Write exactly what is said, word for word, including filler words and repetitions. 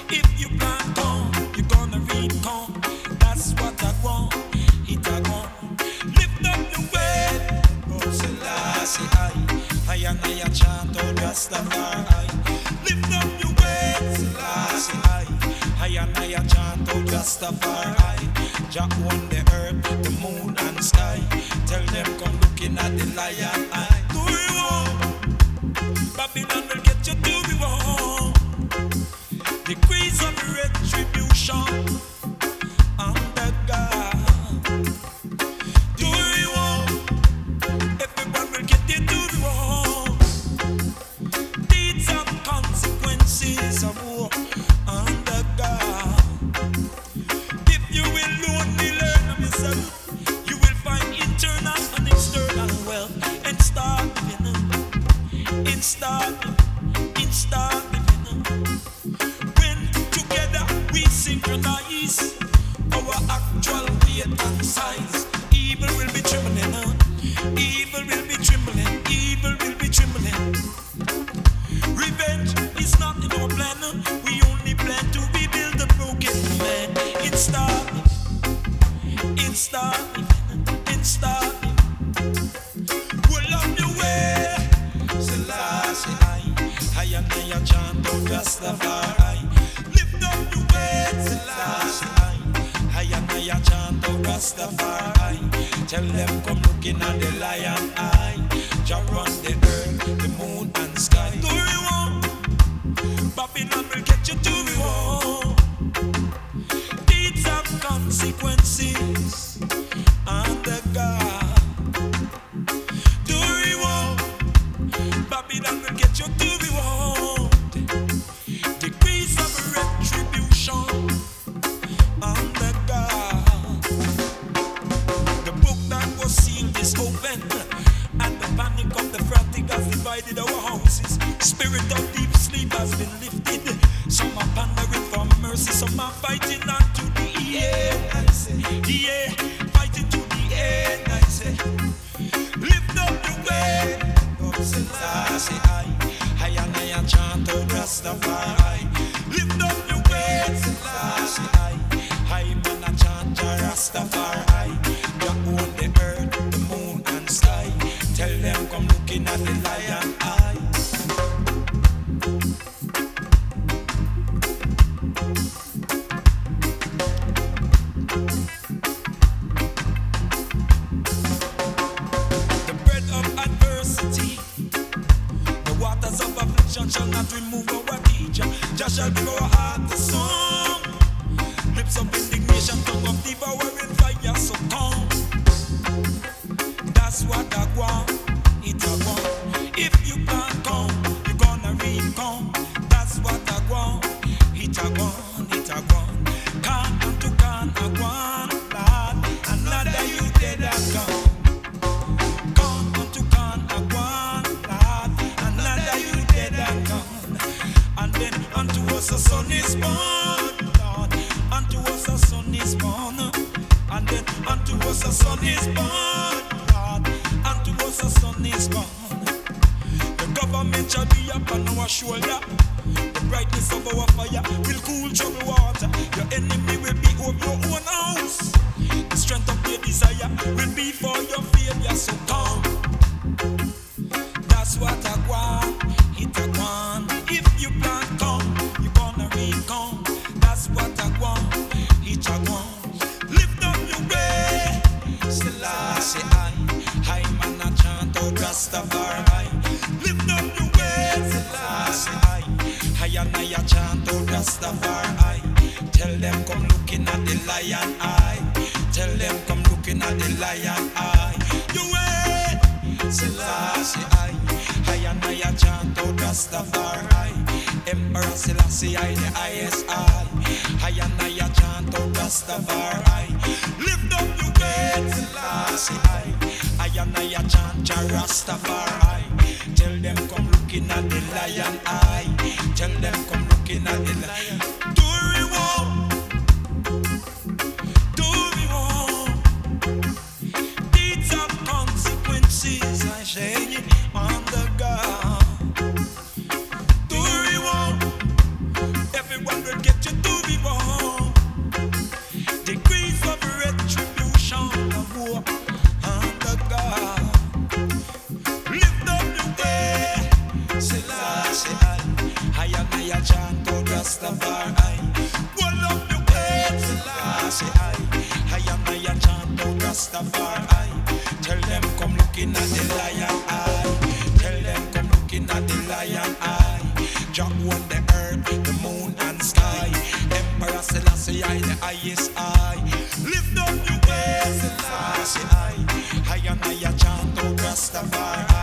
If you plant corn, you're gonna reap corn. That's what I want. It I want. Lift up your way. Oh, Selassie, I, I and I chant oh Rastafari. Lift up your way. Selassie, I, I and I chant oh Rastafari. Jah on the earth, the moon and sky. Tell them come looking at the lion eye. Do you want? Babylon will get you do you want? Degrees of retribution under God. Do you want? Everyone will get it do you want? Deeds of consequences of war under God. If you will only learn of yourself, you will find internal and external wealth and start living. And start and start living. When together we synchronize our actual weight and size, evil will be trembling. Evil will be trembling. Evil will be trembling. Revenge is not in our plan. We only plan to rebuild the broken man. It start, it start, it start. Pull up your way. Selassie, I, I and I chant oh Rastafari. Lift up your way. Selassie, I, I and I chant oh Rastafari. Tell them come looking at the lion eye. Jah run the earth, the moon and sky. Do you want? Babylon will get you. Do you want? Deeds have consequences under God. Do you want? Babylon will get you. Do you want? Degrees of retribution under God. The book that was sealed is open, and the panic of the frantic has divided our houses. Spirit of deep sleep has been lifted. Some are pondering for mercy, some are fighting unto the end. I say, yeah, fighting to the end. I say, lift up your way. Oh, Selassie, I, I and I chant oh Rastafari. Lift up your way. Selassie, I, I man a chant oh Rastafari. Jah own the earth, the moon and sky. Tell them come looking at the lion eye. The bread of adversity, the waters of affliction shall not remove our teacher. Jah shall give our heart a song. Lips of indignation, tongue of devouring fire, so come. That's what I want, it I want. If you can't come, you're gonna reap come. That's what I want, it I want, it I want. Can't unto can't I want, Lord. Another you dead I come. Can't unto can't I want, Lord. Another you dead I come. And then unto us a son is born, Lord. Unto us a son is born. And then unto us a son is born. Unto us a son is born. The government shall be upon our shoulder. The brightness of our fire will cool troubled water. Your enemy will be over your own house. The strength of your desire will be for your failure. So come. That's what I want. It I want. If you plant come, you're gonna reap come. That's what I want. It I want. Lift up your way. Selassie, I, I man a chant oh Rastafari. Lift up your way. Selassie, I, I and I chant oh Rastafari. Tell them come looking at the lion eye. Tell them come looking at the lion eye. You wait. Selassie, I, I and I chant oh Rastafari. Emperor Selassie, I the highest I. I and I chant oh Rastafari. Lift up your way. Selassie, I, I and I chant Jah Rastafari. Tell them come looking at the lion eye. Tell them come looking at the lion. Do we want? Do we want? Deeds of consequences, I say, on the God. Do we want? Everyone will get Rastafari. Hold up the way, Selassie I. I am I a chant out Rastafari. Tell them come looking at the lion eye. Tell them come looking at the lion eye. Jah on the earth, the moon and sky. Emperor Selassie I, the highest eye. Lift up your way, Selassie I. I am I a chant out Rastafari.